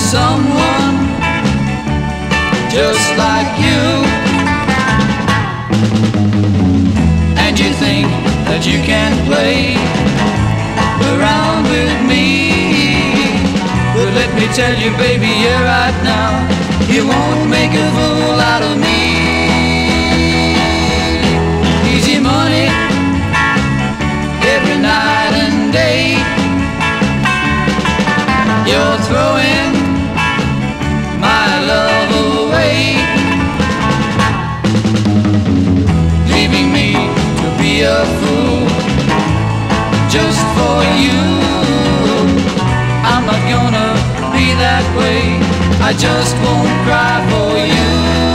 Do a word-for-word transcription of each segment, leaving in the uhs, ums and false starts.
someone just like you, and you think that you can play around with me. But let me tell you, baby, yeah, right now, you won't make a fool out of me. Easy money every night and day. You're throwing my love away, leaving me to be a fool just for you. I'm not gonna be that way, I just won't cry for you.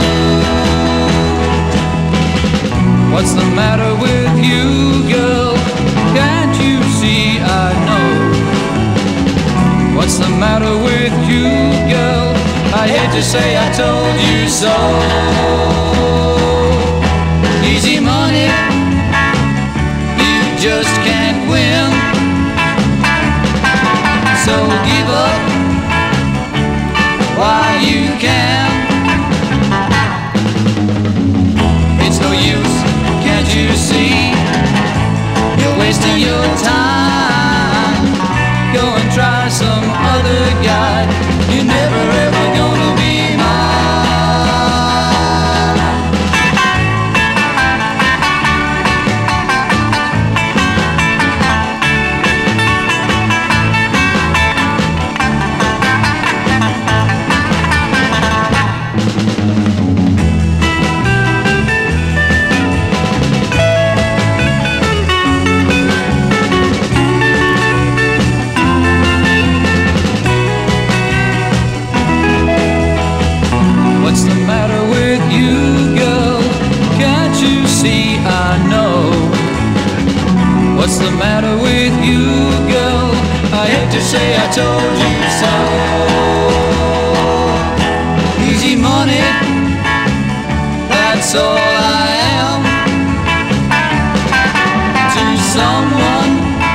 What's the matter with you, girl? Can't you see I know? What's the matter with you, girl? I hate to say I told you so. Easy money, you just can't win. So give up while you can. It's no use, can't you see? You're wasting your time. Go and try some other guy. You're never ever gonna be What's the matter with you, girl? I hate to say I told you so. Easy money, that's all I am to someone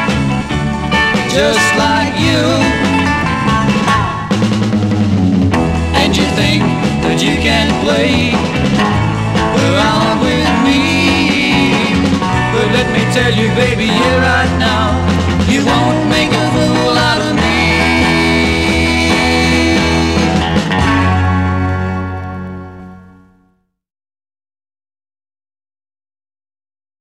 just like you. And you think that you can play around with me, but let me tell you, baby, yeah, right now,